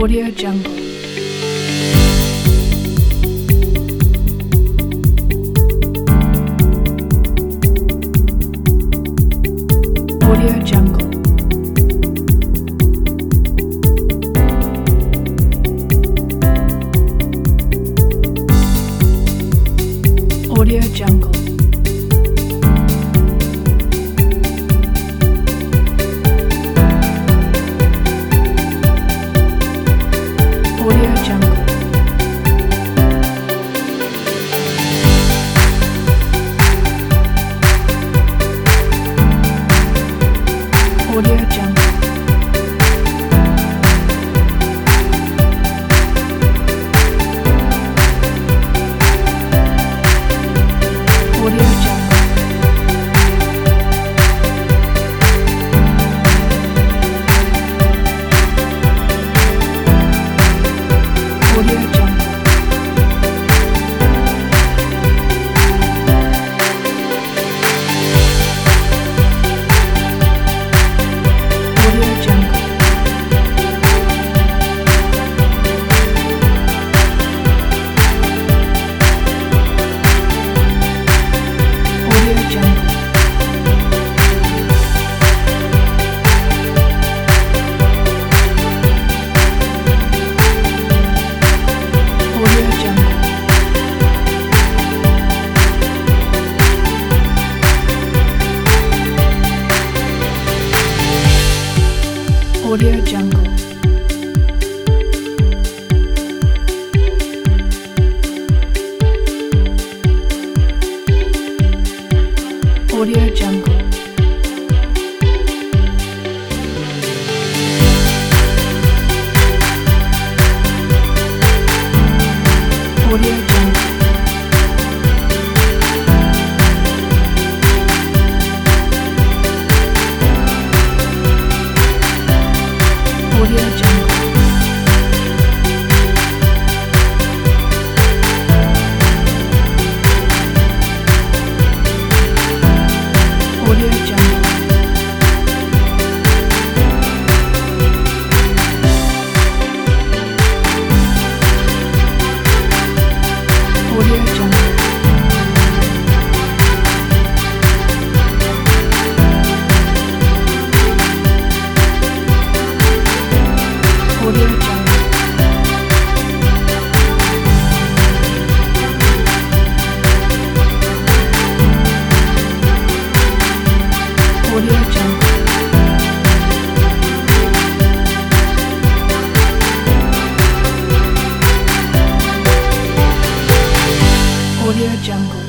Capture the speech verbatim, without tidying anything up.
Audio Jungle. Audio Jungle. Audio Jungle. Audio Jungle. Audio Jungle. Audio Jungle. Audio Jungle. Audio Jungle. Audio Jungle. Audio Jungle. Audio Jungle. Audio Jungle. Audio Jungle. Audio Jungle. Audio Jungle. Audio Jungle. Audio Jungle. Audio Jungle. Audio Jungle.